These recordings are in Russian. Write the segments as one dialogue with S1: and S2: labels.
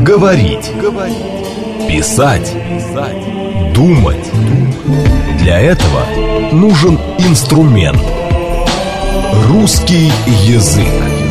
S1: Говорить. Писать. Думать. Для этого нужен инструмент. Русский язык.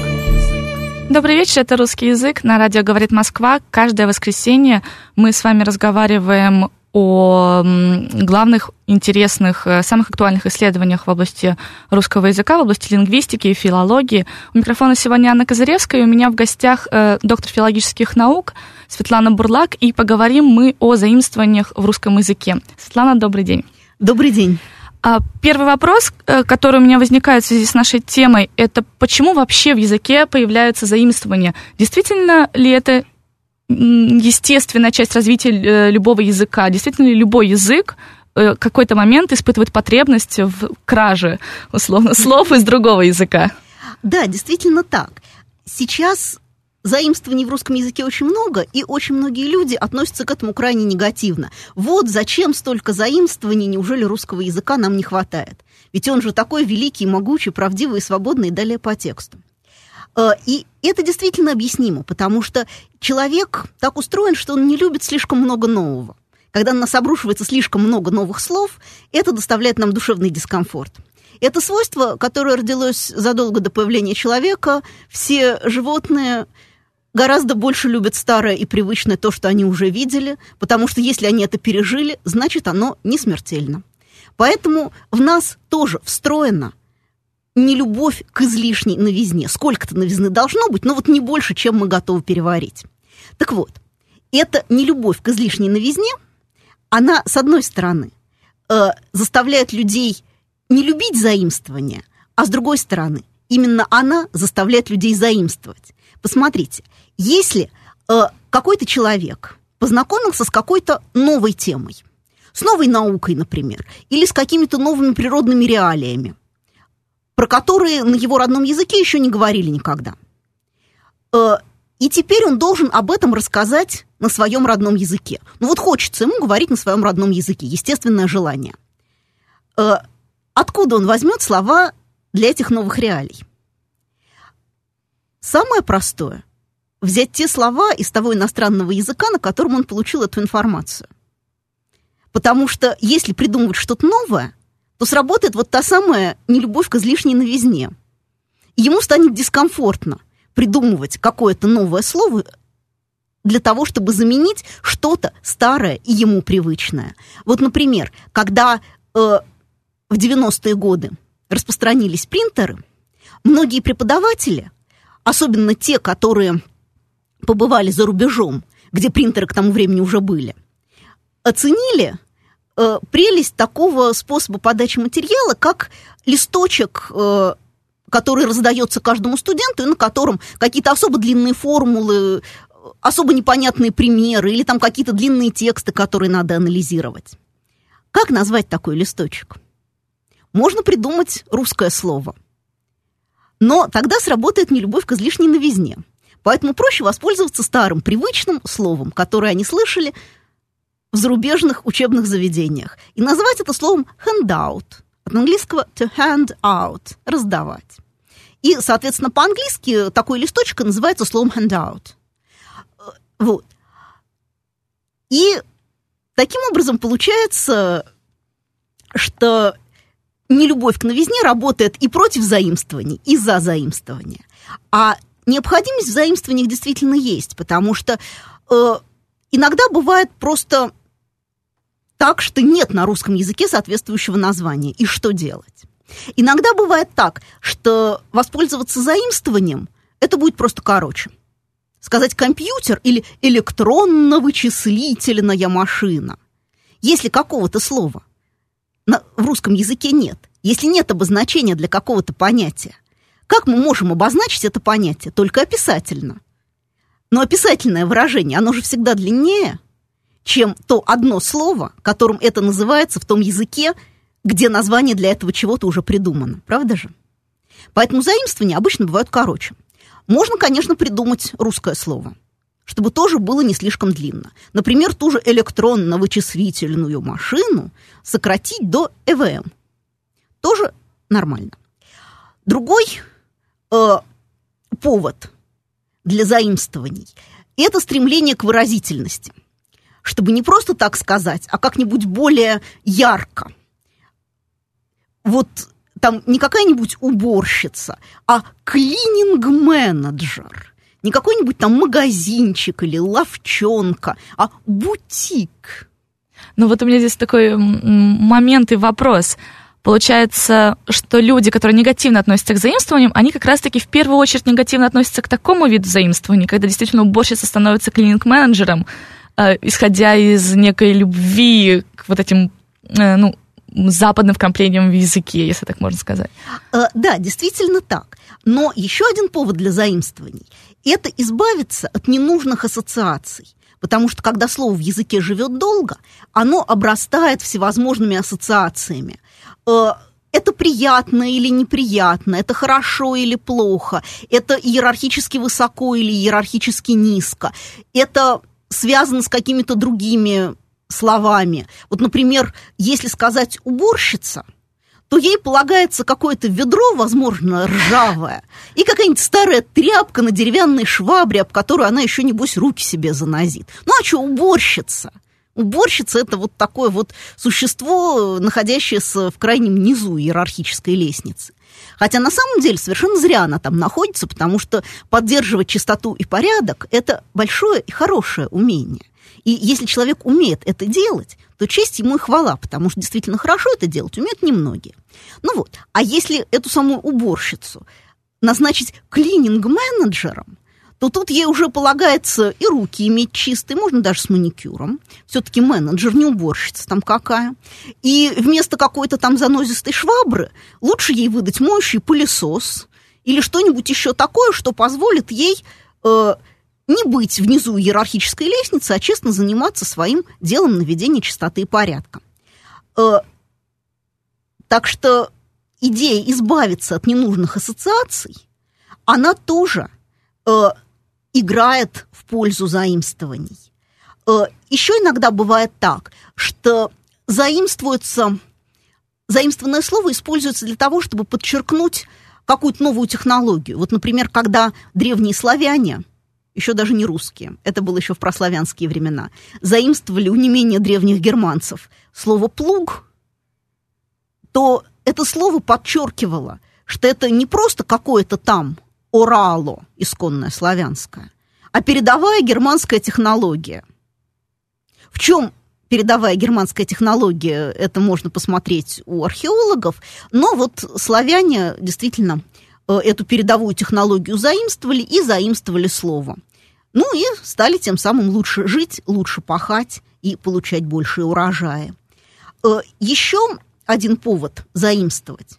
S2: Добрый вечер, это «Русский язык» на радио «Говорит Москва». Каждое воскресенье мы с вами разговариваем о главных, интересных, самых актуальных исследованиях в области русского языка, в области лингвистики и филологии. У микрофона сегодня Анна Козыревская, и у меня в гостях доктор филологических наук Светлана Бурлак, и поговорим мы о заимствованиях в русском языке. Светлана, добрый день.
S3: Добрый день.
S2: Первый вопрос, который у меня возникает в связи с нашей темой, это почему вообще в языке появляются заимствования? Действительно ли это естественная часть развития любого языка? Действительно ли любой язык в какой-то момент испытывает потребность в краже, условно, слов из другого языка?
S3: Да, действительно так. Сейчас заимствований в русском языке очень много, и очень многие люди относятся к этому крайне негативно. Вот зачем столько заимствований, неужели русского языка нам не хватает? Ведь он же такой великий, могучий, правдивый и свободный, и далее по тексту. И это действительно объяснимо, потому что человек так устроен, что он не любит слишком много нового. Когда на нас обрушивается слишком много новых слов, это доставляет нам душевный дискомфорт. Это свойство, которое родилось задолго до появления человека. Все животные гораздо больше любят старое и привычное, то, что они уже видели, потому что если они это пережили, значит, оно не смертельно. Поэтому в нас тоже встроена нелюбовь к излишней новизне. Сколько-то новизны должно быть, но вот не больше, чем мы готовы переварить. Так вот, эта нелюбовь к излишней новизне, она, с одной стороны, заставляет людей не любить заимствования, а с другой стороны, именно она заставляет людей заимствовать. Посмотрите, если какой-то человек познакомился с какой-то новой темой, с новой наукой, например, или с какими-то новыми природными реалиями, про которые на его родном языке еще не говорили никогда, и теперь он должен об этом рассказать на своем родном языке. Ну вот хочется ему говорить на своем родном языке, естественное желание. Откуда он возьмет слова для этих новых реалий? Самое простое – взять те слова из того иностранного языка, на котором он получил эту информацию. Потому что если придумывать что-то новое, то сработает вот та самая нелюбовь к излишней новизне. И ему станет дискомфортно придумывать какое-то новое слово для того, чтобы заменить что-то старое и ему привычное. Вот, например, когда в 90-е годы распространились принтеры, многие преподаватели, особенно те, которые побывали за рубежом, где принтеры к тому времени уже были, оценили прелесть такого способа подачи материала, как листочек, который раздается каждому студенту, и на котором какие-то особо длинные формулы, особо непонятные примеры или там какие-то длинные тексты, которые надо анализировать. Как назвать такой листочек? Можно придумать русское слово. Но тогда сработает нелюбовь к излишней новизне. Поэтому проще воспользоваться старым, привычным словом, которое они слышали в зарубежных учебных заведениях. И назвать это словом handout. От английского to hand out, раздавать. И, соответственно, по-английски такой листочек называется словом handout. Вот. И таким образом получается, что нелюбовь к новизне работает и против заимствований, и за заимствования. А необходимость в заимствованиях действительно есть, потому что иногда бывает просто так, что нет на русском языке соответствующего названия. И что делать? Иногда бывает так, что воспользоваться заимствованием это будет просто короче. Сказать компьютер или электронно-вычислительная машина. Если какого-то слова в русском языке нет, если нет обозначения для какого-то понятия, как мы можем обозначить это понятие? Только описательно. Но описательное выражение, оно же всегда длиннее, чем то одно слово, которым это называется в том языке, где название для этого чего-то уже придумано. Правда же? Поэтому заимствования обычно бывают короче. Можно, конечно, придумать русское слово, чтобы тоже было не слишком длинно. Например, ту же электронно-вычислительную машину сократить до ЭВМ. Тоже нормально. Другой повод для заимствований это стремление к выразительности, чтобы не просто так сказать, а как-нибудь более ярко. Вот там не какая-нибудь уборщица, а клининг-менеджер. Не какой-нибудь там магазинчик или лавчонка, а бутик.
S2: Ну вот у меня здесь такой момент и вопрос. Получается, что люди, которые негативно относятся к заимствованиям, они как раз-таки в первую очередь негативно относятся к такому виду заимствований, когда действительно уборщица становится клининг-менеджером, исходя из некой любви к вот этим, западным вкраплениям в языке, если так можно сказать.
S3: Да, действительно так. Но еще один повод для заимствований – это избавиться от ненужных ассоциаций. Потому что, когда слово в языке живет долго, оно обрастает всевозможными ассоциациями. Это приятно или неприятно, это хорошо или плохо, это иерархически высоко или иерархически низко, это связано с какими-то другими словами. Вот, например, если сказать «уборщица», то ей полагается какое-то ведро, возможно, ржавое, и какая-нибудь старая тряпка на деревянной швабре, об которую она еще, небось, руки себе занозит. Ну, а что, уборщица? Уборщица – это вот такое вот существо, находящееся в крайнем низу иерархической лестницы. Хотя на самом деле совершенно зря она там находится, потому что поддерживать чистоту и порядок – это большое и хорошее умение. И если человек умеет это делать, то честь ему и хвала, потому что действительно хорошо это делать умеют немногие. Ну вот, а если эту самую уборщицу назначить клининг-менеджером, то тут ей уже полагается и руки иметь чистые, можно даже с маникюром. Все-таки менеджер, не уборщица там какая. И вместо какой-то там занозистой швабры лучше ей выдать моющий пылесос или что-нибудь еще такое, что позволит ей не быть внизу иерархической лестницы, а честно заниматься своим делом наведения чистоты и порядка. Так что идея избавиться от ненужных ассоциаций, она тоже играет в пользу заимствований. Еще иногда бывает так, что заимствованное слово используется для того, чтобы подчеркнуть какую-то новую технологию. Вот, например, когда древние славяне, еще даже не русские, это было еще в прославянские времена, заимствовали у не менее древних германцев слово «плуг», то это слово подчеркивало, что это не просто какое-то там орало, исконное славянское, а передовая германская технология. В чем передовая германская технология, это можно посмотреть у археологов, но вот славяне действительно эту передовую технологию заимствовали и заимствовали слово. Ну и стали тем самым лучше жить, лучше пахать и получать большие урожаи. Еще один повод заимствовать.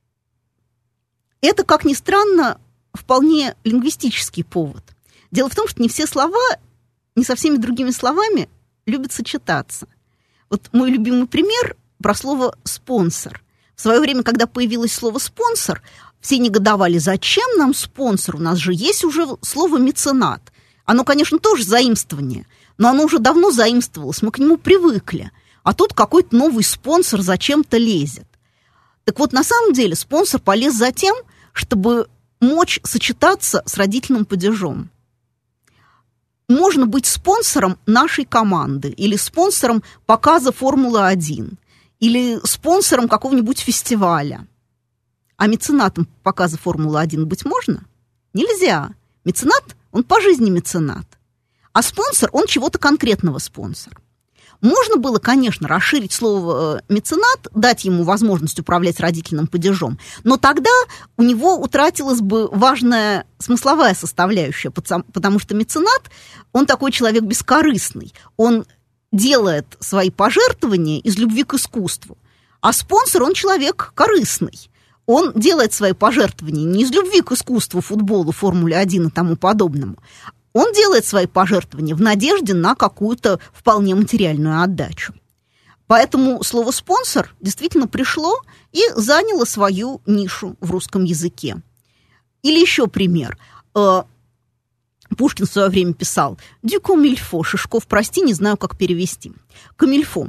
S3: Это, как ни странно, вполне лингвистический повод. Дело в том, что не все слова, не со всеми другими словами любят сочетаться. Вот мой любимый пример про слово «спонсор». В свое время, когда появилось слово «спонсор», все негодовали, зачем нам спонсор? У нас же есть уже слово «меценат». Оно, конечно, тоже заимствование, но оно уже давно заимствовалось, мы к нему привыкли. А тут какой-то новый спонсор зачем-то лезет. Так вот, на самом деле, спонсор полез за тем, чтобы мочь сочетаться с родительным падежом. Можно быть спонсором нашей команды или спонсором показа «Формулы-1» или спонсором какого-нибудь фестиваля. А меценатом показа «Формулы-1» быть можно? Нельзя. Меценат, он по жизни меценат. А спонсор, он чего-то конкретного спонсор. Можно было, конечно, расширить слово «меценат», дать ему возможность управлять родительным падежом, но тогда у него утратилась бы важная смысловая составляющая, потому что меценат, он такой человек бескорыстный, он делает свои пожертвования из любви к искусству, а спонсор, он человек корыстный. Он делает свои пожертвования не из любви к искусству, футболу, Формуле-1 и тому подобному. Он делает свои пожертвования в надежде на какую-то вполне материальную отдачу. Поэтому слово «спонсор» действительно пришло и заняло свою нишу в русском языке. Или еще пример. Пушкин в свое время писал «Дю комильфо», Шишков, прости, не знаю, как перевести. Комильфо.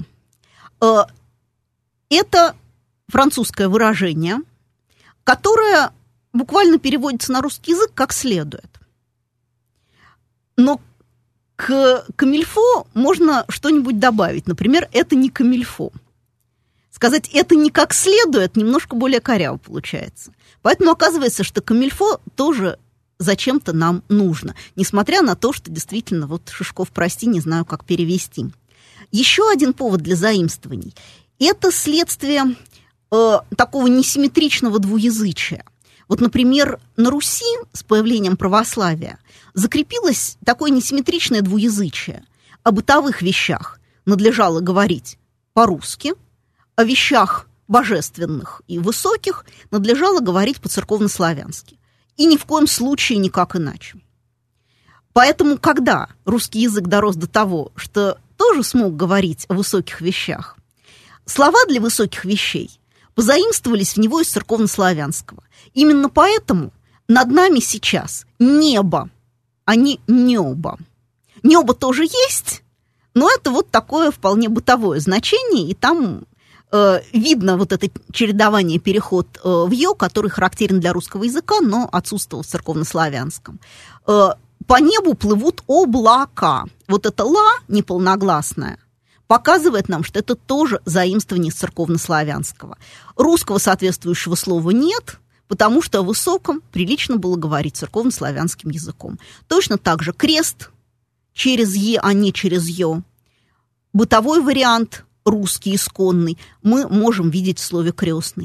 S3: Это французское выражение, которое буквально переводится на русский язык как следует. Но к камильфо можно что-нибудь добавить. Например, это не камильфо. Сказать это не как следует немножко более коряво получается. Поэтому оказывается, что камильфо тоже зачем-то нам нужно, несмотря на то, что действительно, вот Шишков, прости, не знаю, как перевести. Еще один повод для заимствований – это следствие такого несимметричного двуязычия. Вот, например, на Руси с появлением православия закрепилось такое несимметричное двуязычие. О бытовых вещах надлежало говорить по-русски, о вещах божественных и высоких надлежало говорить по-церковнославянски. И ни в коем случае никак иначе. Поэтому, когда русский язык дорос до того, что тоже смог говорить о высоких вещах, слова для высоких вещей позаимствовались в него из церковнославянского. Именно поэтому над нами сейчас небо, а не небо. Небо тоже есть, но это вот такое вполне бытовое значение, и там видно вот это чередование, переход в «ё», который характерен для русского языка, но отсутствовал в церковнославянском. По небу плывут облака. Вот это «ла» неполногласное показывает нам, что это тоже заимствование из церковнославянского. Русского соответствующего слова нет, потому что о высоком прилично было говорить церковнославянским языком. Точно так же крест через «е», а не через «ё». Бытовой вариант – русский, исконный, мы можем видеть в слове «крестный».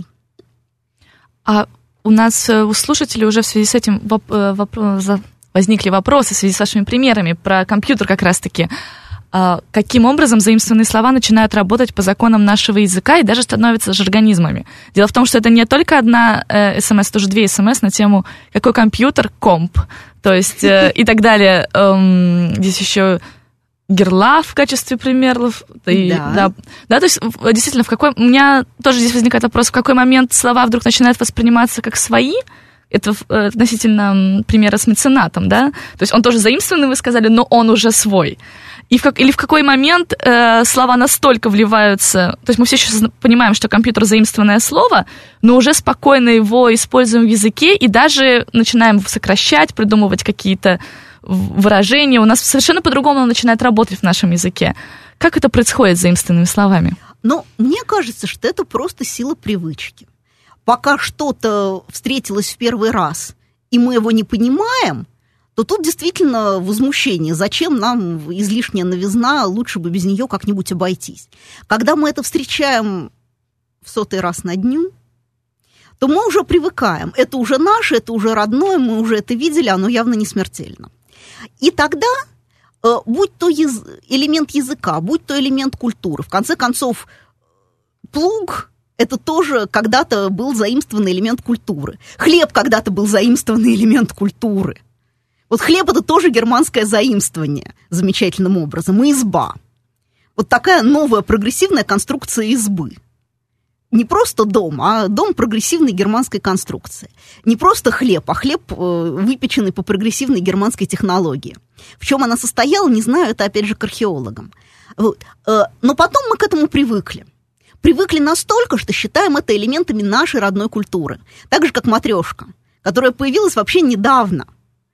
S2: А у нас у слушателей уже в связи с этим возникли вопросы в связи с вашими примерами про компьютер как раз-таки. Каким образом заимствованные слова начинают работать по законам нашего языка и даже становятся жаргонизмами? Дело в том, что это не только одна СМС, это уже две СМС на тему «какой компьютер?» комп, то есть и так далее. Здесь еще герла в качестве примеров. Да, то есть действительно, у меня тоже здесь возникает вопрос, в какой момент слова вдруг начинают восприниматься как свои. Это относительно примера с меценатом, да? То есть он тоже заимствованный, вы сказали, но он уже свой. Или в какой момент слова настолько вливаются... То есть мы все сейчас понимаем, что компьютер заимствованное слово, но уже спокойно его используем в языке и даже начинаем сокращать, придумывать какие-то выражения. У нас совершенно по-другому оно начинает работать в нашем языке. Как это происходит с заимствованными словами?
S3: Ну, мне кажется, что это просто сила привычки. Пока что-то встретилось в первый раз, и мы его не понимаем, то тут действительно возмущение. Зачем нам излишняя новизна, лучше бы без нее как-нибудь обойтись. Когда мы это встречаем в 100-й раз на дню, то мы уже привыкаем. Это уже наше, это уже родное, мы уже это видели, оно явно не смертельно. И тогда, будь то элемент языка, будь то элемент культуры, в конце концов, плуг – это тоже когда-то был заимствованный элемент культуры. Хлеб когда-то был заимствованный элемент культуры. Вот хлеб – это тоже германское заимствование замечательным образом, и изба. Вот такая новая прогрессивная конструкция избы. Не просто дом, а дом прогрессивной германской конструкции. Не просто хлеб, а хлеб, выпеченный по прогрессивной германской технологии. В чем она состояла, не знаю, это опять же к археологам. Вот. Но потом мы к этому привыкли. Привыкли настолько, что считаем это элементами нашей родной культуры. Так же, как матрешка, которая появилась вообще недавно.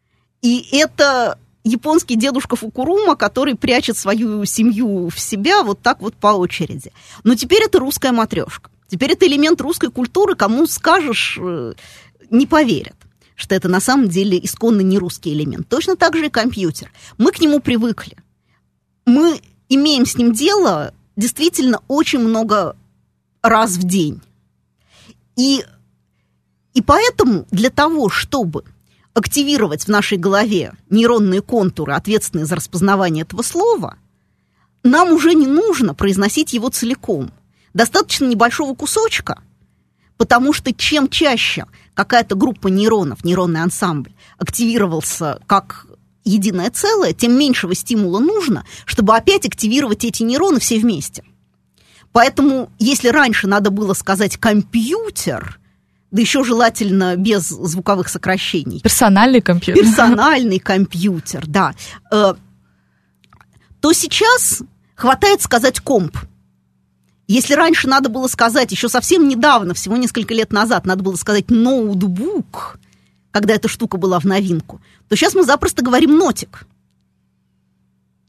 S3: И это японский дедушка Фукурума, который прячет свою семью в себя вот так вот по очереди. Но теперь это русская матрешка. Теперь это элемент русской культуры, кому скажешь, не поверят, что это на самом деле исконно не русский элемент. Точно так же и компьютер. Мы к нему привыкли. Мы имеем с ним дело действительно очень много раз в день. И поэтому для того, чтобы активировать в нашей голове нейронные контуры, ответственные за распознавание этого слова, нам уже не нужно произносить его целиком. Достаточно небольшого кусочка, потому что чем чаще какая-то группа нейронов, нейронный ансамбль, активировался как единое целое, тем меньшего стимула нужно, чтобы опять активировать эти нейроны все вместе. Поэтому, если раньше надо было сказать «компьютер», да еще желательно без звуковых сокращений.
S2: Персональный компьютер.
S3: Персональный компьютер, да. То сейчас хватает сказать «комп». Если раньше надо было сказать, еще совсем недавно, всего несколько лет назад, надо было сказать «ноутбук», когда эта штука была в новинку, то сейчас мы запросто говорим «нотик».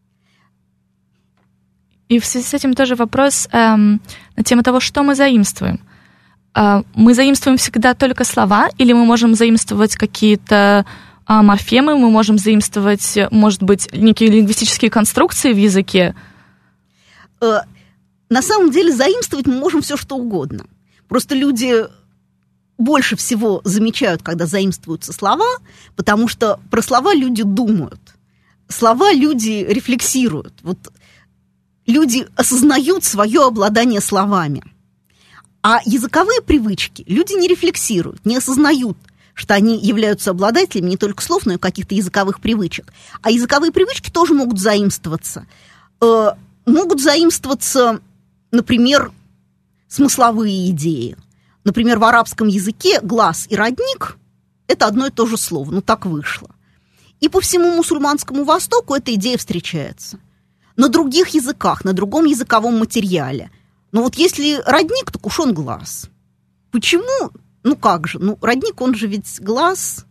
S2: И в связи с этим тоже вопрос на тему того, что мы заимствуем. Мы заимствуем всегда только слова, или мы можем заимствовать какие-то морфемы, мы можем заимствовать, может быть, некие лингвистические конструкции в языке?
S3: На самом деле заимствовать мы можем все, что угодно. Просто люди больше всего замечают, когда заимствуются слова, потому что про слова люди думают. Слова люди рефлексируют. Вот люди осознают свое обладание словами. А языковые привычки люди не рефлексируют, не осознают, что они являются обладателями не только слов, но и каких-то языковых привычек. А языковые привычки тоже могут заимствоваться. Могут заимствоваться, например, смысловые идеи. Например, в арабском языке глаз и родник – это одно и то же слово, ну так вышло. И по всему мусульманскому Востоку эта идея встречается. На других языках, на другом языковом материале. Но вот если родник, так уж он глаз. Почему? Ну как же? Ну, родник, он же ведь глаз.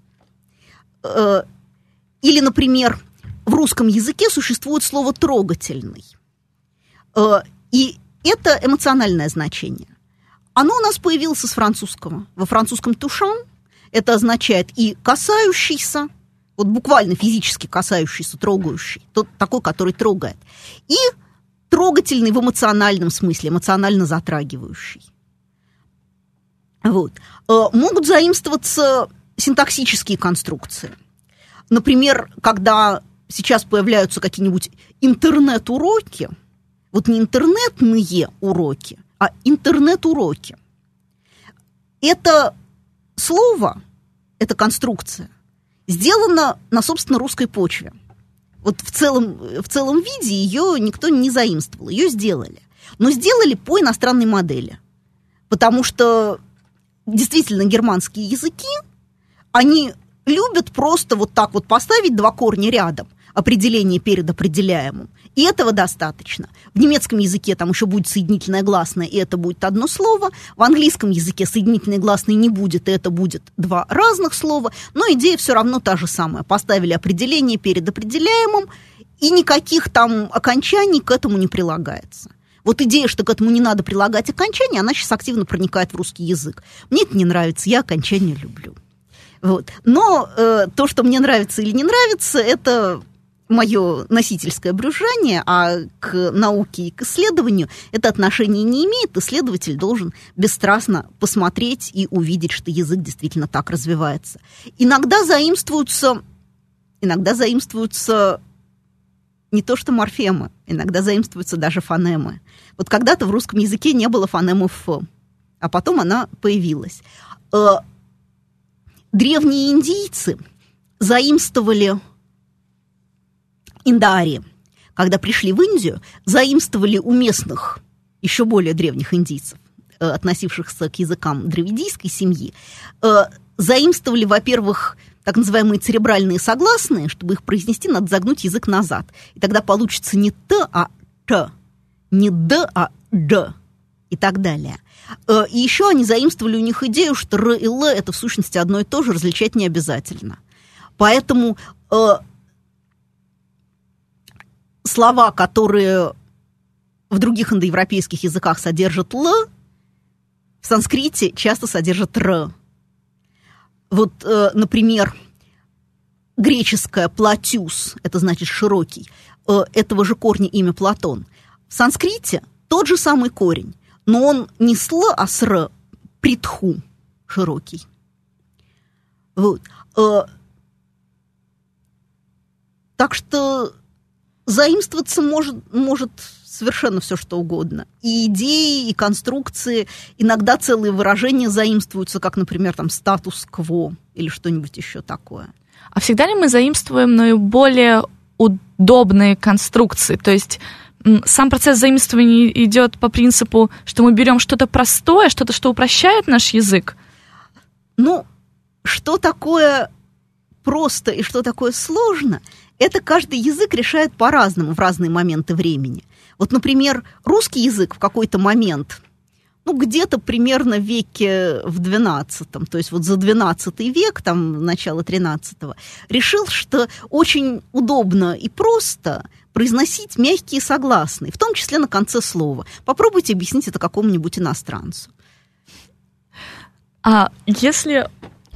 S3: Или, например, в русском языке существует слово «трогательный». И это эмоциональное значение. Оно у нас появилось с французского. Во французском «touchant» это означает и «касающийся», вот буквально физически касающийся, трогающий, тот такой, который трогает, и трогательный в эмоциональном смысле, эмоционально затрагивающий. Вот. Могут заимствоваться синтаксические конструкции. Например, когда сейчас появляются какие-нибудь интернет-уроки, вот не интернетные уроки, а интернет-уроки. Это слово, эта конструкция сделана на, собственно, русской почве. Вот в целом виде ее никто не заимствовал, ее сделали. Но сделали по иностранной модели. Потому что действительно германские языки, они любят просто вот так вот поставить два корня рядом, определение перед определяемым, и этого достаточно. В немецком языке там еще будет соединительное гласное, и это будет одно слово. В английском языке соединительное гласное не будет, и это будет два разных слова. Но идея все равно та же самая. Поставили определение перед определяемым, и никаких там окончаний к этому не прилагается. Вот идея, что к этому не надо прилагать окончания, она сейчас активно проникает в русский язык. Мне это не нравится, я окончания люблю. Вот. Но то, что мне нравится или не нравится, это мое носительское брюзжание, а к науке и к исследованию это отношение не имеет. Исследователь должен бесстрастно посмотреть и увидеть, что язык действительно так развивается. Иногда заимствуются не то что морфемы, иногда заимствуются даже фонемы. Вот когда-то в русском языке не было фонемы «ф», а потом она появилась. Древние индийцы заимствовали индари, когда пришли в Индию, заимствовали у местных, еще более древних индийцев, относившихся к языкам дравидийской семьи, заимствовали, во-первых, так называемые церебральные согласные. Чтобы их произнести, надо загнуть язык назад. И тогда получится не «т», а «т», не «д», а «д», и так далее. И еще они заимствовали у них идею, что «р» и «л» – это в сущности одно и то же, различать не обязательно. Поэтому слова, которые в других индоевропейских языках содержат «л», в санскрите часто содержат «р». Вот, например, греческое «платюс», это значит «широкий», этого же корня имя Платон. В санскрите тот же самый корень, но он не с «л», а с «р», притху, широкий. Вот. Так что заимствоваться может совершенно все, что угодно. И идеи, и конструкции, иногда целые выражения заимствуются, как, например, там статус-кво или что-нибудь еще такое.
S2: А всегда ли мы заимствуем наиболее удобные конструкции? То есть сам процесс заимствования идет по принципу, что мы берем что-то простое, что-то, что упрощает наш язык?
S3: Ну, что такое просто и что такое сложно, это каждый язык решает по-разному в разные моменты времени. Вот, например, русский язык в какой-то момент, где-то примерно в веке в XII, то есть вот за XII век, там, начало XIII, решил, что очень удобно и просто произносить мягкие согласные, в том числе на конце слова. Попробуйте объяснить это какому-нибудь иностранцу.
S2: А если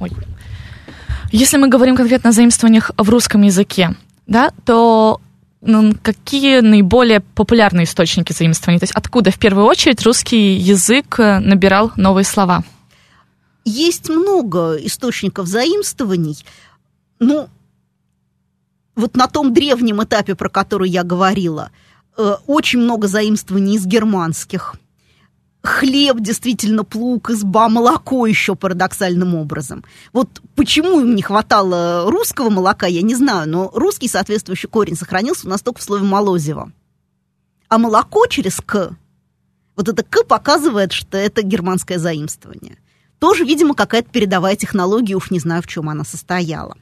S2: мы говорим конкретно о заимствованиях в русском языке, да, то какие наиболее популярные источники заимствований? То есть откуда в первую очередь русский язык набирал новые слова?
S3: Есть много источников заимствований. Ну, вот на том древнем этапе, про который я говорила, очень много заимствований из германских. Хлеб, действительно, плуг, изба, молоко еще парадоксальным образом. Вот почему им не хватало русского молока, я не знаю, но русский соответствующий корень сохранился у нас только в слове «молозиво». А молоко через «к», вот это «к» показывает, что это германское заимствование. Тоже, видимо, какая-то передовая технология, уж не знаю, в чем она состояла.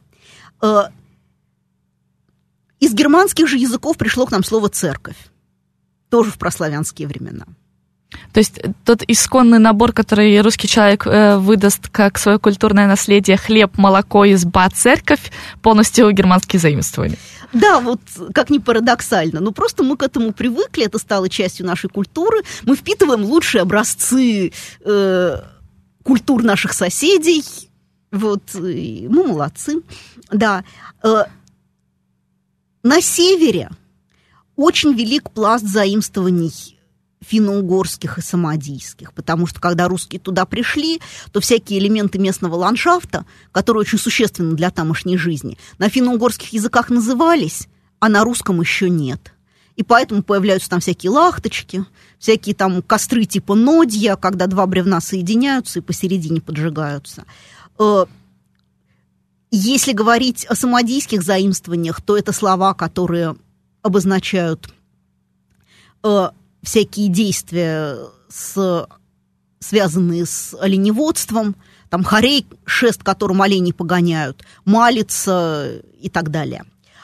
S3: Из германских же языков пришло к нам слово «церковь», тоже в прославянские времена.
S2: То есть тот исконный набор, который русский человек выдаст как свое культурное наследие: хлеб, молоко, изба, церковь, полностью германские заимствования.
S3: Да, вот как ни парадоксально, но просто мы к этому привыкли, это стало частью нашей культуры, мы впитываем лучшие образцы культур наших соседей, вот, мы молодцы, да. На севере очень велик пласт заимствований финно-угорских и самодийских, потому что, когда русские туда пришли, то всякие элементы местного ландшафта, которые очень существенны для тамошней жизни, на финно-угорских языках назывались, а на русском еще нет. И поэтому появляются там всякие лахточки, всякие там костры типа нодья, когда два бревна соединяются и посередине поджигаются. Если говорить о самодийских заимствованиях, то это слова, которые обозначают всякие действия, связанные с оленеводством, там хорей, шест которым оленей погоняют, малица и так далее.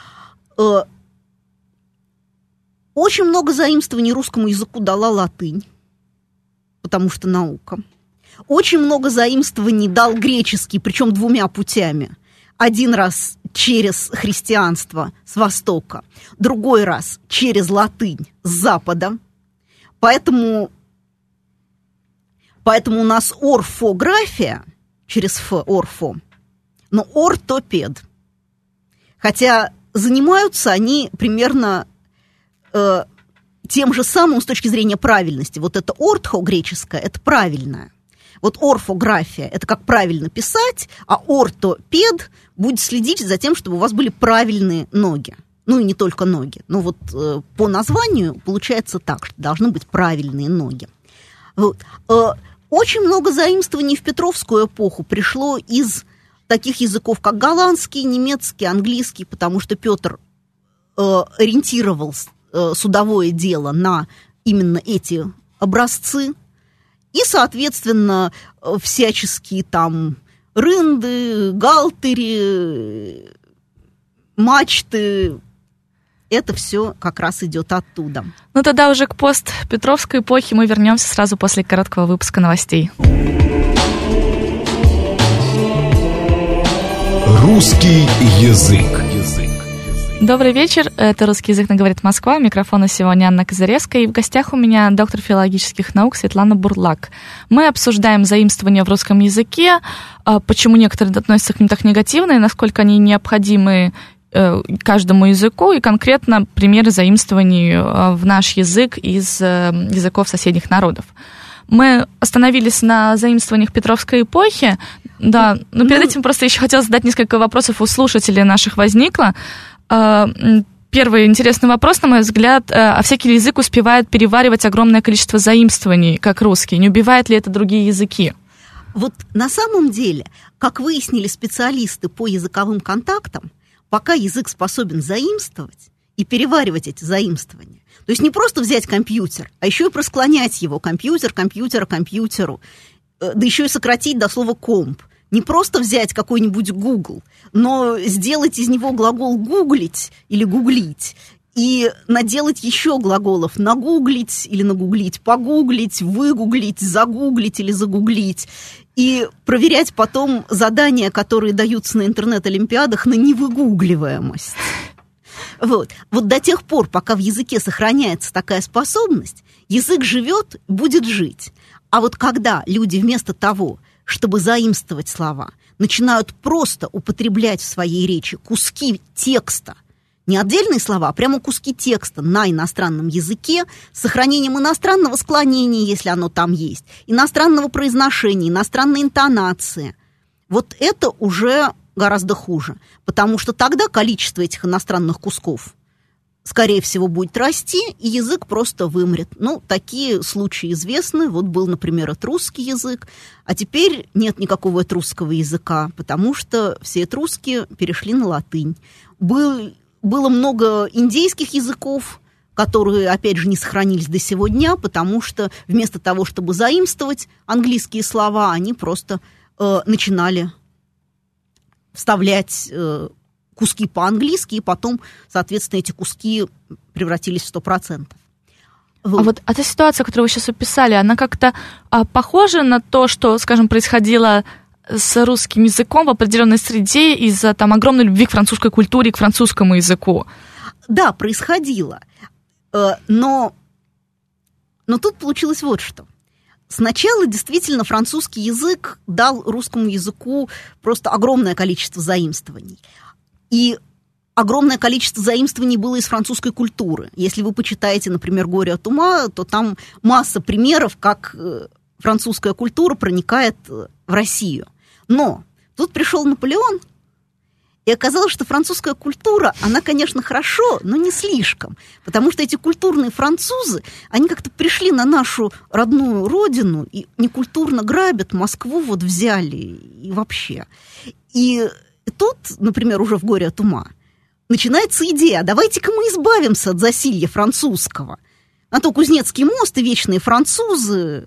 S3: Очень много заимствований русскому языку дала латынь, потому что наука. Очень много заимствований дал греческий, причем двумя путями. Один раз через христианство с востока, другой раз через латынь с запада. Поэтому у нас орфография через «ф», орфо, но ортопед. Хотя занимаются они примерно тем же самым с точки зрения правильности. Вот это ортхо греческое, это правильное. Вот орфография – это как правильно писать, а ортопед будет следить за тем, чтобы у вас были правильные ноги. Ну и не только ноги. Но вот по названию получается так, что должны быть правильные ноги. Вот. Очень много заимствований в Петровскую эпоху пришло из таких языков, как голландский, немецкий, английский, потому что Петр ориентировал судовое дело на именно эти образцы. И, соответственно, всяческие там рынды, галтери, мачты, это все как раз идет оттуда.
S2: Ну тогда уже к постпетровской эпохе мы вернемся сразу после короткого выпуска новостей.
S1: Русский язык.
S2: Добрый вечер, это «Русский язык» на «Говорит Москва». У микрофона сегодня Анна Козыревская, и в гостях у меня доктор филологических наук Светлана Бурлак. Мы обсуждаем заимствования в русском языке, почему некоторые относятся к ним так негативно, и насколько они необходимы каждому языку, и конкретно примеры заимствований в наш язык из языков соседних народов. Мы остановились на заимствованиях Петровской эпохи, да, но перед этим просто еще хотела задать несколько вопросов у слушателей наших возникло. Первый интересный вопрос, на мой взгляд, а всякий ли язык успевает переваривать огромное количество заимствований, как русский? Не убивает ли это другие языки?
S3: Вот на самом деле, как выяснили специалисты по языковым контактам, пока язык способен заимствовать и переваривать эти заимствования, то есть не просто взять компьютер, а еще и просклонять его, компьютер, компьютера, компьютеру, да еще и сократить до слова комп. Не просто взять какой-нибудь Google, но сделать из него глагол «гуглить» или «гуглить», и наделать еще глаголов «нагуглить» или «нагуглить», «погуглить», «выгуглить», «загуглить» или «загуглить», и проверять потом задания, которые даются на интернет-олимпиадах, на невыгугливаемость. Вот до тех пор, пока в языке сохраняется такая способность, язык живет, будет жить. А вот когда люди вместо того, чтобы заимствовать слова, начинают просто употреблять в своей речи куски текста, не отдельные слова, а прямо куски текста на иностранном языке с сохранением иностранного склонения, если оно там есть, иностранного произношения, иностранной интонации, вот это уже гораздо хуже, потому что тогда количество этих иностранных кусков, скорее всего, будет расти, и язык просто вымрет. Ну, такие случаи известны. Вот был, например, этрусский язык, а теперь нет никакого этрусского языка, потому что все этруски перешли на латынь. Было много индейских языков, которые, опять же, не сохранились до сего дня, потому что вместо того, чтобы заимствовать английские слова, они просто начинали вставлять куски по-английски, и потом, соответственно, эти куски превратились в 100%. Вот.
S2: А вот эта ситуация, которую вы сейчас описали, она как-то похожа на то, что, скажем, происходило с русским языком в определенной среде из-за там огромной любви к французской культуре, к французскому языку?
S3: Да, происходило. Но тут получилось вот что. Сначала действительно французский язык дал русскому языку просто огромное количество заимствований. И огромное количество заимствований было из французской культуры. Если вы почитаете, например, «Горе от ума», то там масса примеров, как французская культура проникает в Россию. Но тут пришел Наполеон, и оказалось, что французская культура, она, конечно, хорошо, но не слишком. Потому что эти культурные французы, они как-то пришли на нашу родную родину и некультурно грабят, Москву вот взяли и вообще. И тут, например, уже в «Горе от ума» начинается идея, давайте-ка мы избавимся от засилья французского. А то Кузнецкий мост и вечные французы,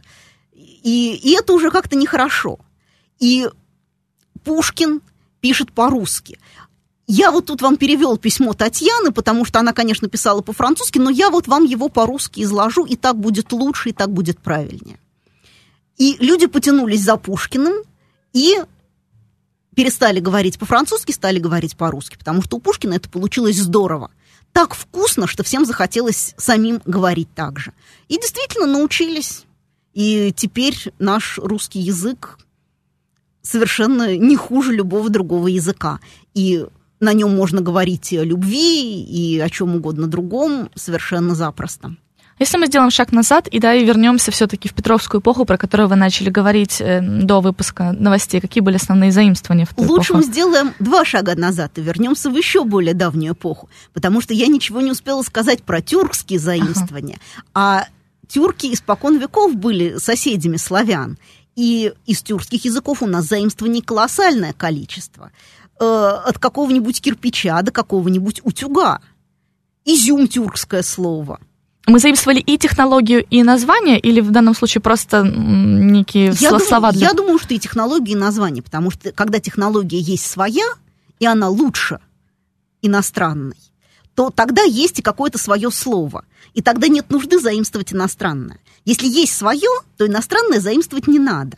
S3: и это уже как-то нехорошо. И Пушкин пишет по-русски. Я вот тут вам перевел письмо Татьяны, потому что она, конечно, писала по-французски, но я вот вам его по-русски изложу, и так будет лучше, и так будет правильнее. И люди потянулись за Пушкиным и перестали говорить по-французски, стали говорить по-русски, потому что у Пушкина это получилось здорово. Так вкусно, что всем захотелось самим говорить так же. И действительно научились. И теперь наш русский язык совершенно не хуже любого другого языка. И на нем можно говорить и о любви, и о чем угодно другом совершенно запросто.
S2: Если мы сделаем шаг назад и вернемся все-таки в Петровскую эпоху, про которую вы начали говорить до выпуска новостей, какие были основные заимствования в ту эпоху?
S3: Лучше мы сделаем 2 шага назад и вернемся в еще более давнюю эпоху, потому что я ничего не успела сказать про тюркские заимствования, а тюрки испокон веков были соседями славян. И из тюркских языков у нас заимствований колоссальное количество. От какого-нибудь кирпича до какого-нибудь утюга. Изюм — тюркское слово.
S2: Мы заимствовали и технологию, и название, или в данном случае просто некие слова для...
S3: Я думаю, что и технология, и название, потому что когда технология есть своя, и она лучше иностранной, то тогда есть и какое-то свое слово. И тогда нет нужды заимствовать иностранное. Если есть свое, то иностранное заимствовать не надо.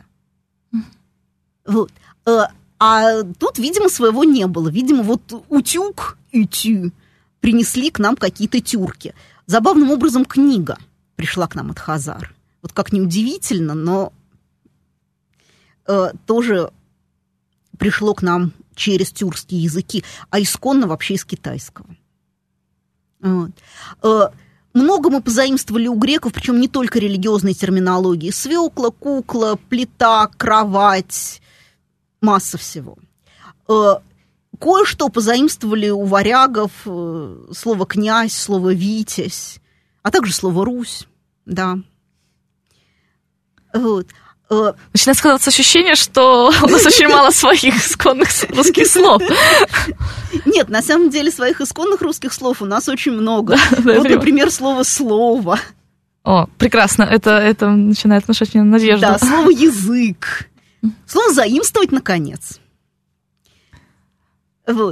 S3: Вот. А тут, видимо, своего не было. Видимо, вот утюг и тю принесли к нам какие-то тюрки. Забавным образом книга пришла к нам от хазар. Вот как неудивительно, но тоже пришло к нам через тюркские языки, а исконно вообще из китайского. Вот. Много мы позаимствовали у греков, причем не только религиозной терминологии. Свекла, кукла, плита, кровать, масса всего. Кое-что позаимствовали у варягов, слово «князь», слово «витязь», а также слово «Русь», да. Вот.
S2: Начинает складываться ощущение, что у нас очень мало своих исконных русских слов.
S3: Нет, на самом деле своих исконных русских слов у нас очень много. Вот, например, слово «слово».
S2: О, прекрасно, это начинает внушать мне надежду.
S3: Да, слово «язык». Слово «заимствовать», наконец. Вот.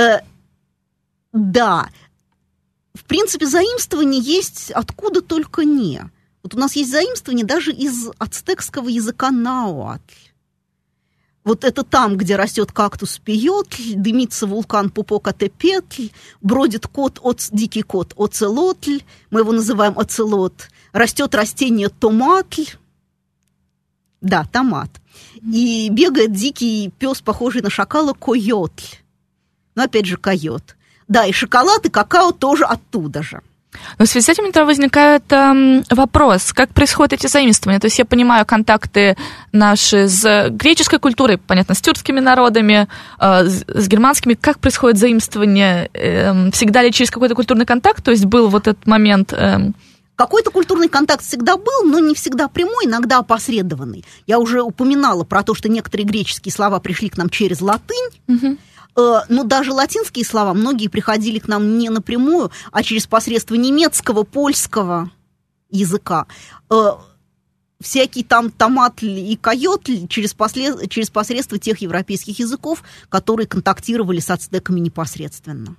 S3: Да. В принципе, заимствование есть откуда только не. Вот у нас есть заимствование даже из ацтекского языка наоатль. Вот это там, где растет кактус пиётль, дымится вулкан Попокатепетль, бродит дикий кот оцелотль, мы его называем оцелот, растет растение томатль, да, томат, и бегает дикий пес, похожий на шакала, койотль, но опять же койот. Да, и шоколад, и какао тоже оттуда же.
S2: Но в связи с этим тогда возникает вопрос, как происходят эти заимствования. То есть я понимаю контакты наши с греческой культурой, понятно, с тюркскими народами, с германскими. Как происходит заимствование? Всегда ли через какой-то культурный контакт? То есть был вот этот момент...
S3: Какой-то культурный контакт всегда был, но не всегда прямой, иногда опосредованный. Я уже упоминала про то, что некоторые греческие слова пришли к нам через латынь. Угу. Но даже латинские слова многие приходили к нам не напрямую, а через посредство немецкого, польского языка. Всякий там томатль и койотль через посредство тех европейских языков, которые контактировали с ацтеками непосредственно.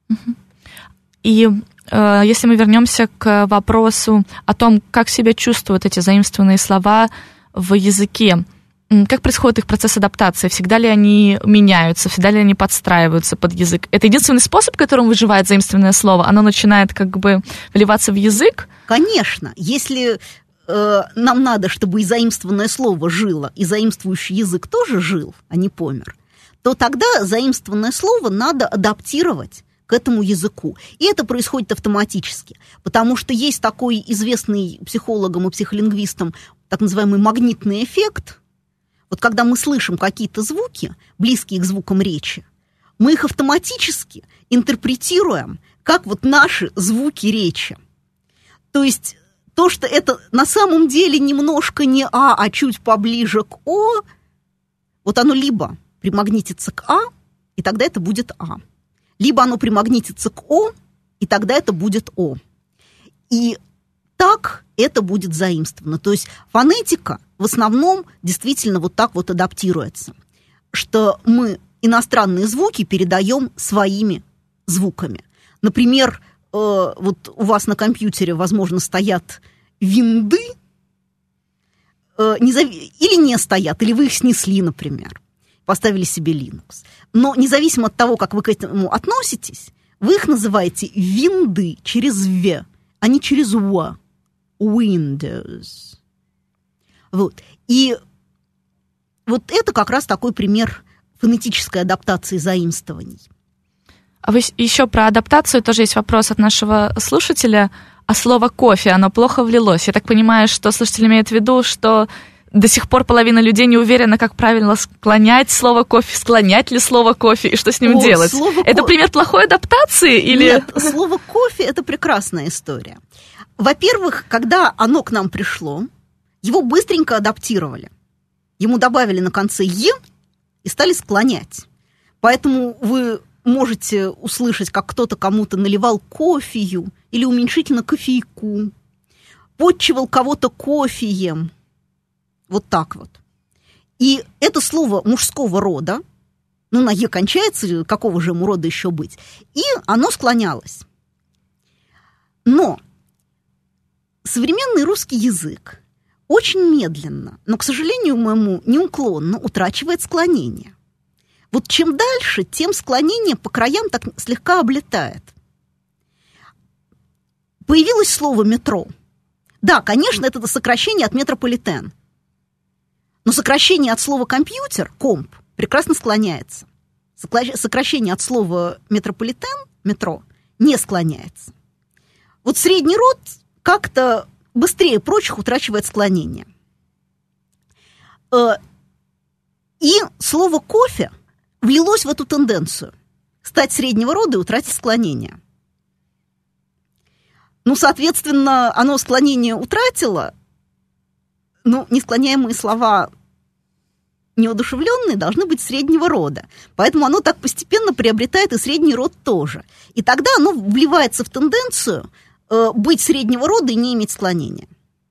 S2: И если мы вернемся к вопросу о том, как себя чувствуют эти заимствованные слова в языке, как происходит их процесс адаптации? Всегда ли они меняются? Всегда ли они подстраиваются под язык? Это единственный способ, которым выживает заимствованное слово? Оно начинает как бы вливаться в язык?
S3: Конечно. Если нам надо, чтобы и заимствованное слово жило, и заимствующий язык тоже жил, а не помер, то тогда заимствованное слово надо адаптировать к этому языку. И это происходит автоматически. Потому что есть такой известный психологам и психолингвистам так называемый магнитный эффект. Вот когда мы слышим какие-то звуки, близкие к звукам речи, мы их автоматически интерпретируем как вот наши звуки речи. То есть то, что это на самом деле немножко не а чуть поближе к о, вот оно либо примагнитится к а, и тогда это будет а, либо оно примагнитится к о, и тогда это будет о. И так это будет заимствовано. То есть фонетика в основном действительно вот так вот адаптируется, что мы иностранные звуки передаем своими звуками. Например, вот у вас на компьютере, возможно, стоят винды, или не стоят, или вы их снесли, например, поставили себе Linux. Но независимо от того, как вы к этому относитесь, вы их называете винды через «в», а не через «в». Windows. Вот. И вот это как раз такой пример фонетической адаптации заимствований.
S2: А вы еще про адаптацию тоже есть вопрос от нашего слушателя. А слово «кофе», оно плохо влилось. Я так понимаю, что слушатель имеет в виду, что до сих пор половина людей не уверена, как правильно склонять слово «кофе», склонять ли слово «кофе» и что с ним делать. Это пример плохой адаптации? Или...
S3: Нет, слово «кофе» — это прекрасная история. Во-первых, когда оно к нам пришло, его быстренько адаптировали. Ему добавили на конце «е» и стали склонять. Поэтому вы можете услышать, как кто-то кому-то наливал кофею или уменьшительно кофейку, подчивал кого-то кофеем. Вот так вот. И это слово мужского рода, ну, на «е» кончается, какого же ему рода еще быть, и оно склонялось. Но современный русский язык очень медленно, но, к сожалению моему, неуклонно утрачивает склонение. Вот чем дальше, тем склонение по краям так слегка облетает. Появилось слово «метро». Да, конечно, это сокращение от метрополитен. Но сокращение от слова «компьютер», «комп», прекрасно склоняется. Сокращение от слова «метрополитен», «метро», не склоняется. Вот средний род как-то быстрее прочих утрачивает склонение. И слово «кофе» влилось в эту тенденцию стать среднего рода и утратить склонение. Ну, соответственно, оно склонение утратило, но несклоняемые слова неодушевленные должны быть среднего рода. Поэтому оно так постепенно приобретает и средний род тоже. И тогда оно вливается в тенденцию быть среднего рода и не иметь склонения.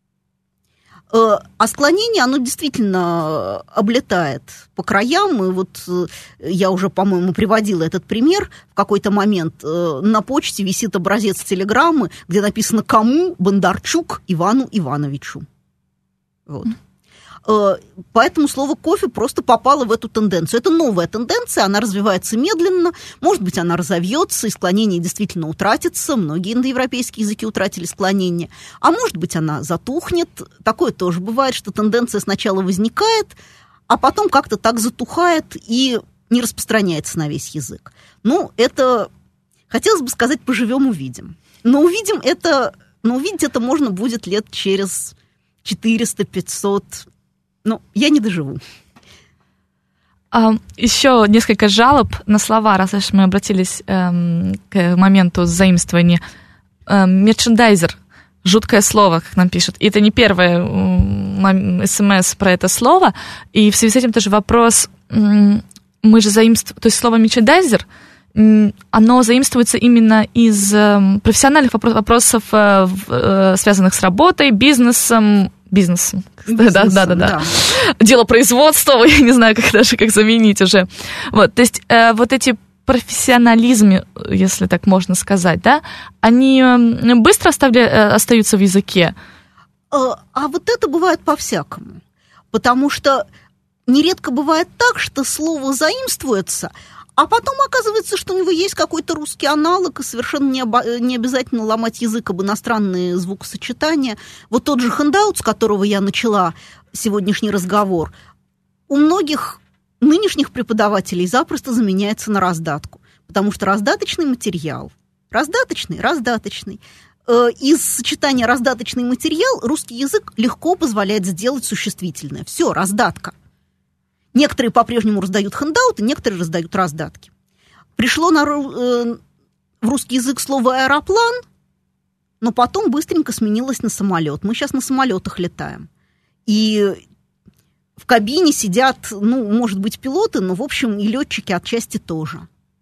S3: А склонение, оно действительно облетает по краям. И вот я уже, по-моему, приводила этот пример. В какой-то момент на почте висит образец телеграммы, где написано «Кому? Бондарчук Ивану Ивановичу». Вот. Поэтому слово «кофе» просто попало в эту тенденцию. Это новая тенденция, она развивается медленно, может быть, она разовьется, и склонение действительно утратится, многие индоевропейские языки утратили склонение, а может быть, она затухнет. Такое тоже бывает, что тенденция сначала возникает, а потом как-то так затухает и не распространяется на весь язык. Ну, это, хотелось бы сказать, поживем, увидим. Но увидеть это можно будет лет через 400-500. Ну, я не доживу.
S2: Еще несколько жалоб на слова, раз уж мы обратились к моменту заимствования. Мерчендайзер. Жуткое слово, как нам пишут. И это не первое СМС про это слово. И в связи с этим тоже вопрос, мы же заимствуем, то есть слово мерчендайзер, оно заимствуется именно из профессиональных вопросов, связанных с работой, бизнесом. Да. Дело производства, я не знаю, как заменить уже. Вот, то есть вот эти профессионализмы, если так можно сказать, да, они быстро остаются в языке?
S3: А вот это бывает по-всякому. Потому что нередко бывает так, что слово заимствуется, а потом оказывается, что у него есть какой-то русский аналог, и совершенно не обязательно ломать язык об иностранные звукосочетания. Вот тот же handout, с которого я начала сегодняшний разговор, у многих нынешних преподавателей запросто заменяется на раздатку, потому что раздаточный материал, раздаточный, из сочетания раздаточный материал русский язык легко позволяет сделать существительное. Все, раздатка. Некоторые по-прежнему раздают хендауты, некоторые раздают раздатки. Пришло в русский язык слово «аэроплан», но потом быстренько сменилось на самолет. Мы сейчас на самолетах летаем. И в кабине сидят, может быть, пилоты, но, в общем, и летчики отчасти тоже.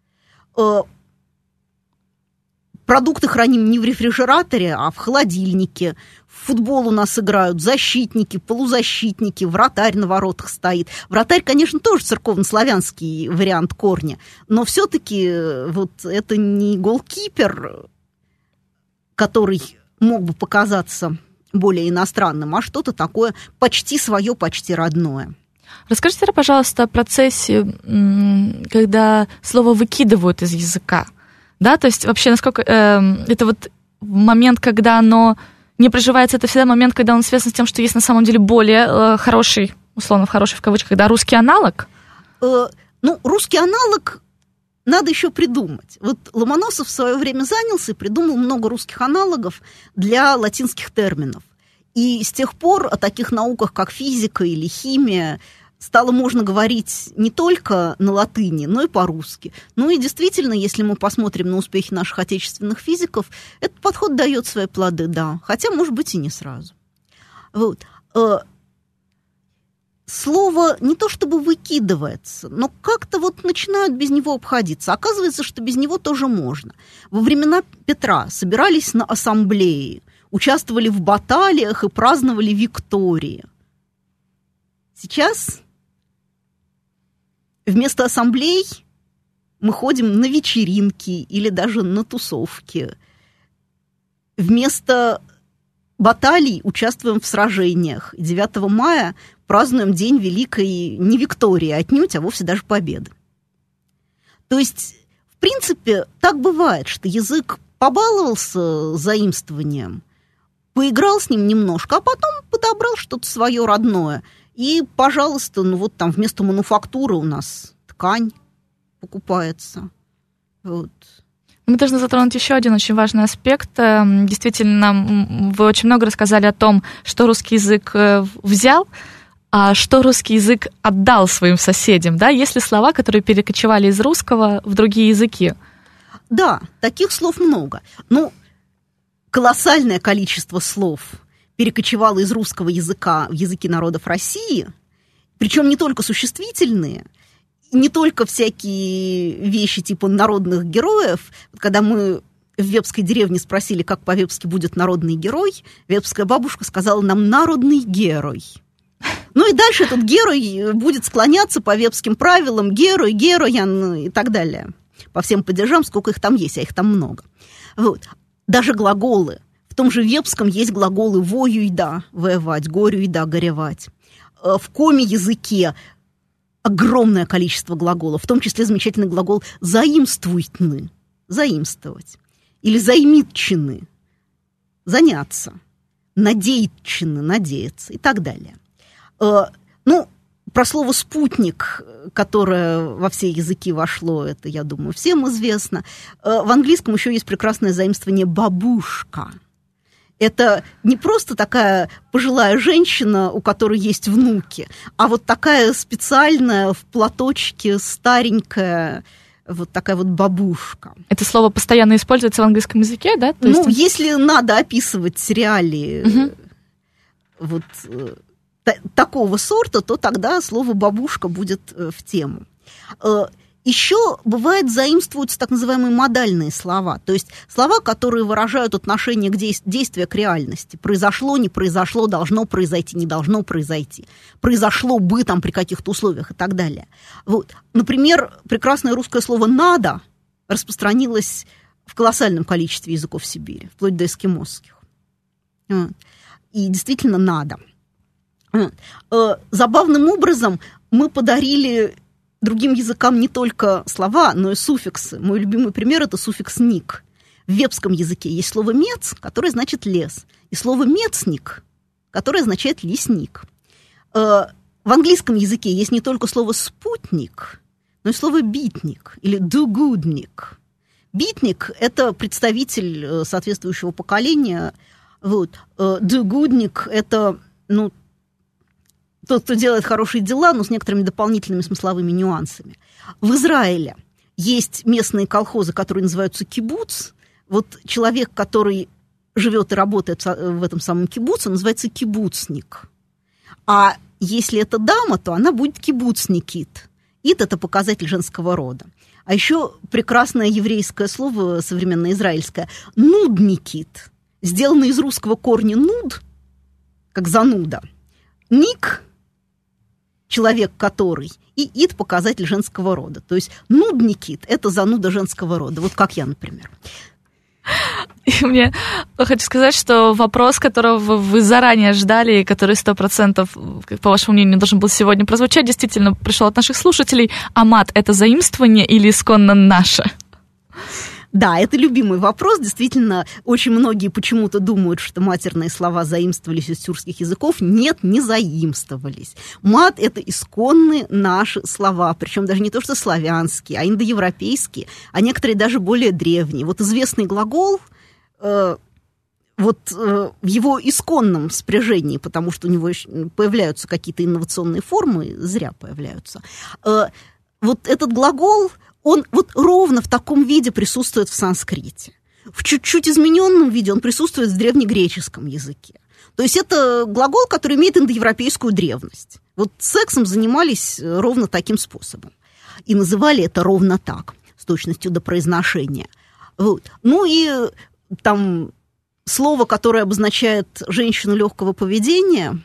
S3: Продукты храним не в рефрижераторе, а в холодильнике. В футбол у нас играют защитники, полузащитники, вратарь на воротах стоит. Вратарь, конечно, тоже церковнославянский вариант корня, но все-таки вот это не голкипер, который мог бы показаться более иностранным, а что-то такое почти свое, почти родное.
S2: Расскажите, пожалуйста, о процессе, когда слово выкидывают из языка. Да, то есть вообще насколько это вот момент, когда оно не проживается, это всегда момент, когда он связан с тем, что есть на самом деле более хороший, условно хороший в кавычках, да, русский аналог?
S3: Русский аналог надо еще придумать. Вот Ломоносов в свое время занялся и придумал много русских аналогов для латинских терминов. И с тех пор о таких науках, как физика или химия, стало можно говорить не только на латыни, но и по-русски. И действительно, если мы посмотрим на успехи наших отечественных физиков, этот подход дает свои плоды, да, хотя, может быть, и не сразу. Вот. Слово не то чтобы выкидывается, но как-то вот начинают без него обходиться. Оказывается, что без него тоже можно. Во времена Петра собирались на ассамблеи, участвовали в баталиях и праздновали Виктории. Сейчас вместо ассамблей мы ходим на вечеринки или даже на тусовки. Вместо баталий участвуем в сражениях. 9 мая празднуем День Великой не Виктории отнюдь, а вовсе даже победы. То есть, в принципе, так бывает, что язык побаловался заимствованием, поиграл с ним немножко, а потом подобрал что-то свое родное. И, пожалуйста, там вместо мануфактуры у нас ткань покупается. Вот.
S2: Мы должны затронуть еще один очень важный аспект. Действительно, вы очень много рассказали о том, что русский язык взял, а что русский язык отдал своим соседям. Да? Есть ли слова, которые перекочевали из русского в другие языки?
S3: Да, таких слов много. Колоссальное количество слов перекочевало из русского языка в языки народов России, причем не только существительные, не только всякие вещи типа народных героев. Когда мы в вепской деревне спросили, как по-вепски будет народный герой, вепская бабушка сказала нам «народный герой». И дальше этот герой будет склоняться по вепским правилам «герой», «героян» и так далее. По всем падежам, сколько их там есть, а их там много. Вот. Даже глаголы. В том же вепском есть глаголы «воюйда» – воевать, «горюйда» – горевать. в коми-языке огромное количество глаголов, в том числе замечательный глагол «заимствуйтны», «заимствовать», или «заимитчины», «заняться», «надейтчины», «надеяться» и так далее. Ну, про слово «спутник», которое во все языки вошло, это, я думаю, всем известно. В английском еще есть прекрасное заимствование «бабушка». Это не просто такая пожилая женщина, у которой есть внуки, а вот такая специальная в платочке старенькая, вот такая вот бабушка.
S2: Это слово постоянно используется в английском языке, да? То есть...
S3: если надо описывать реалии вот такого сорта, то тогда слово «бабушка» будет в тему. Еще бывает заимствуются так называемые модальные слова, то есть слова, которые выражают отношение к действию к реальности. Произошло, не произошло, должно произойти, не должно произойти. Произошло бы там при каких-то условиях и так далее. Вот. Например, прекрасное русское слово «надо» распространилось в колоссальном количестве языков Сибири, вплоть до эскимосских. И действительно «надо». Забавным образом мы подарили другим языкам не только слова, но и суффиксы. Мой любимый пример – это суффикс «ник». В вепском языке есть слово «мец», которое значит «лес», и слово «мецник», которое означает «лесник». В английском языке есть не только слово «спутник», но и слово «битник» или «дугудник». Битник – это представитель соответствующего поколения. Вот. «Дугудник» – это, тот, кто делает хорошие дела, но с некоторыми дополнительными смысловыми нюансами. В Израиле есть местные колхозы, которые называются кибуц. Вот человек, который живет и работает в этом самом кибуце, называется кибуцник. А если это дама, то она будет кибуцникит. Ит – это показатель женского рода. А еще прекрасное еврейское слово, современное израильское, нудникит, сделано из русского корня нуд, как зануда. Ник – человек, который, и ит – показатель женского рода. То есть нудникит – это зануда женского рода. Вот как я, например.
S2: И мне хочу сказать, что вопрос, которого вы заранее ждали, и который 100%, по вашему мнению, должен был сегодня прозвучать, действительно пришел от наших слушателей. А мат – это заимствование или исконно наше?
S3: Да, это любимый вопрос. Действительно, очень многие почему-то думают, что матерные слова заимствовались из тюркских языков. Нет, не заимствовались. Мат – это исконные наши слова, причем даже не то, что славянские, а индоевропейские, а некоторые даже более древние. Вот известный глагол в его исконном спряжении, потому что у него появляются какие-то инновационные формы, зря появляются. Вот этот глагол, он вот ровно в таком виде присутствует в санскрите. В чуть-чуть измененном виде он присутствует в древнегреческом языке. То есть это глагол, который имеет индоевропейскую древность. Вот сексом занимались ровно таким способом. И называли это ровно так, с точностью до произношения. Вот. Ну и там слово, которое обозначает женщину легкого поведения,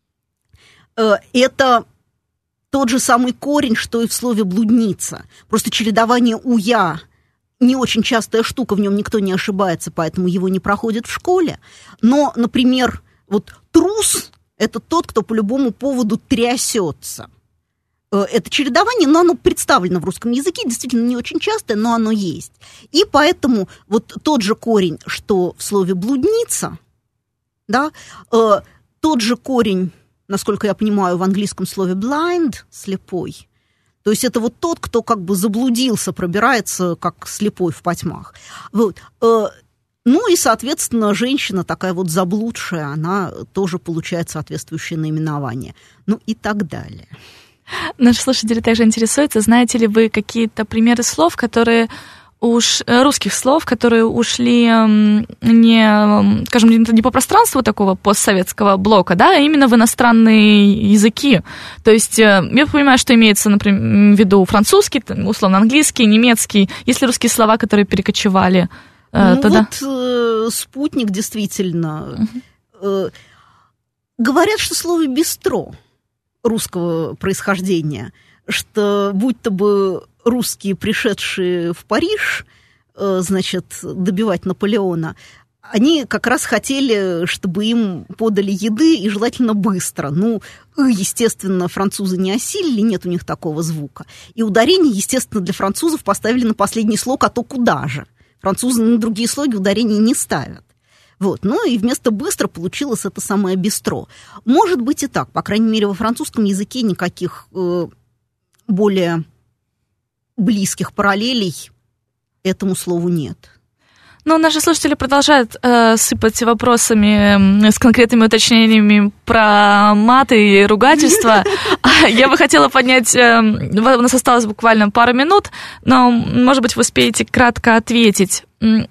S3: это тот же самый корень, что и в слове «блудница». Просто чередование «уя» не очень частая штука, в нем никто не ошибается, поэтому его не проходят в школе. Но, например, вот трус – это тот, кто по любому поводу трясется. Это чередование, но оно представлено в русском языке, действительно не очень частое, но оно есть. И поэтому вот тот же корень, что в слове «блудница», да, тот же корень, насколько я понимаю, в английском слове blind – слепой. То есть это вот тот, кто как бы заблудился, пробирается как слепой в потьмах. Вот. Ну и, соответственно, женщина такая вот заблудшая, она тоже получает соответствующее наименование. Ну и так далее.
S2: Наши слушатели также интересуются, знаете ли вы какие-то примеры слов, русских слов, которые ушли не по пространству такого постсоветского блока, да, а именно в иностранные языки. То есть я понимаю, что имеется, например, в виду французский, условно английский, немецкий. Есть ли русские слова, которые перекочевали туда?
S3: Вот спутник действительно. Говорят, что слово «бистро» русского происхождения, что будто бы русские, пришедшие в Париж, значит, добивать Наполеона, они как раз хотели, чтобы им подали еды, и желательно быстро. Ну, естественно, французы не осилили, нет у них такого звука. И ударение, естественно, для французов поставили на последний слог, а то куда же? Французы на другие слоги ударения не ставят. Вот. Ну и вместо «быстро» получилось это самое «бистро». Может быть и так. По крайней мере, во французском языке никаких более близких параллелей этому слову нет.
S2: Но наши слушатели продолжают сыпать вопросами с конкретными уточнениями про маты и ругательства. Я бы хотела поднять... У нас осталось буквально пару минут, но, может быть, вы успеете кратко ответить.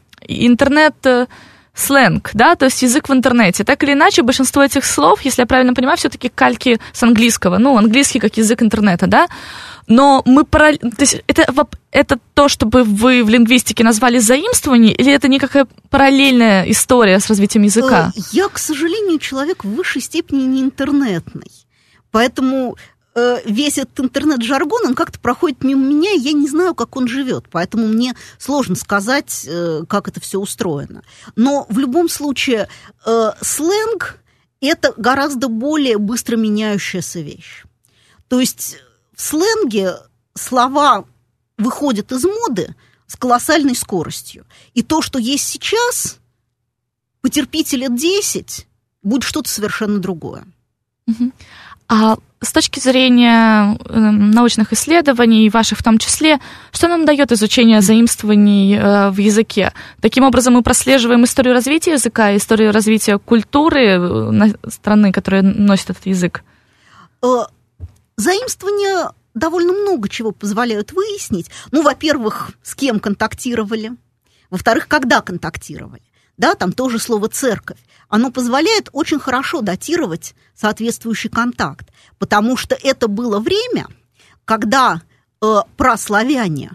S2: Интернет-сленг, да, то есть язык в интернете. Так или иначе, большинство этих слов, если я правильно понимаю, все-таки кальки с английского. Ну, английский как язык интернета, да? Но то есть это то, чтобы вы в лингвистике назвали заимствование, или это никакая параллельная история с развитием языка?
S3: Я, к сожалению, человек в высшей степени не интернетный. Поэтому весь этот интернет-жаргон, он как-то проходит мимо меня, и я не знаю, как он живет. Поэтому мне сложно сказать, как это все устроено. Но в любом случае сленг – это гораздо более быстро меняющаяся вещь. То есть в сленге слова выходят из моды с колоссальной скоростью. И то, что есть сейчас, потерпите лет 10, будет что-то совершенно другое.
S2: А с точки зрения научных исследований, ваших в том числе, что нам дает изучение заимствований в языке? Таким образом, мы прослеживаем историю развития языка, историю развития культуры страны, которая носит этот язык?
S3: Заимствования довольно много чего позволяют выяснить. Ну, во-первых, с кем контактировали. Во-вторых, когда контактировали. Да, там тоже слово «церковь». Оно позволяет очень хорошо датировать соответствующий контакт, потому что это было время, когда праславяне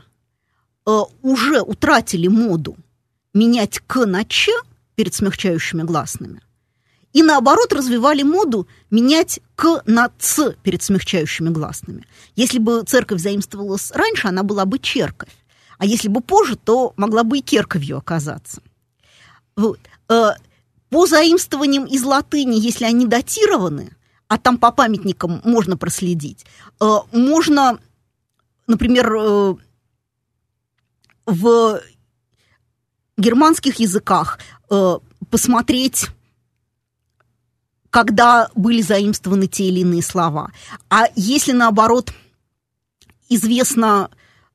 S3: уже утратили моду менять «к» на «ч» перед смягчающими гласными, и, наоборот, развивали моду менять «к» на «ц» перед смягчающими гласными. Если бы церковь заимствовалась раньше, она была бы черковь. А если бы позже, то могла бы и керковью оказаться. Вот. По заимствованиям из латыни, если они датированы, а там по памятникам можно проследить, можно, например, в германских языках посмотреть, когда были заимствованы те или иные слова. А если, наоборот, известна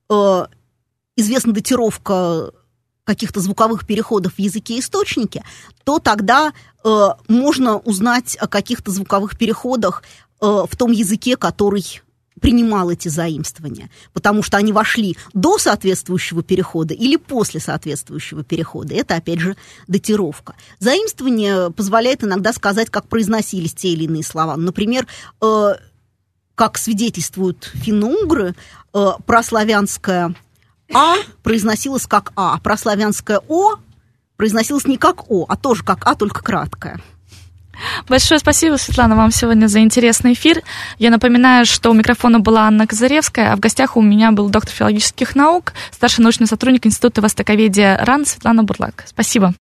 S3: датировка каких-то звуковых переходов в языке-источнике, то тогда можно узнать о каких-то звуковых переходах в том языке, который принимал эти заимствования, потому что они вошли до соответствующего перехода или после соответствующего перехода. Это, опять же, датировка. Заимствование позволяет иногда сказать, как произносились те или иные слова. Например, как свидетельствуют финно-угры, прославянское «а» произносилось как «а», а прославянское «о» произносилось не как «о», а тоже как «а», только краткое.
S2: Большое спасибо, Светлана, вам сегодня за интересный эфир. Я напоминаю, что у микрофона была Анна Козыревская, а в гостях у меня был доктор филологических наук, старший научный сотрудник Института востоковедения РАН Светлана Бурлак. Спасибо.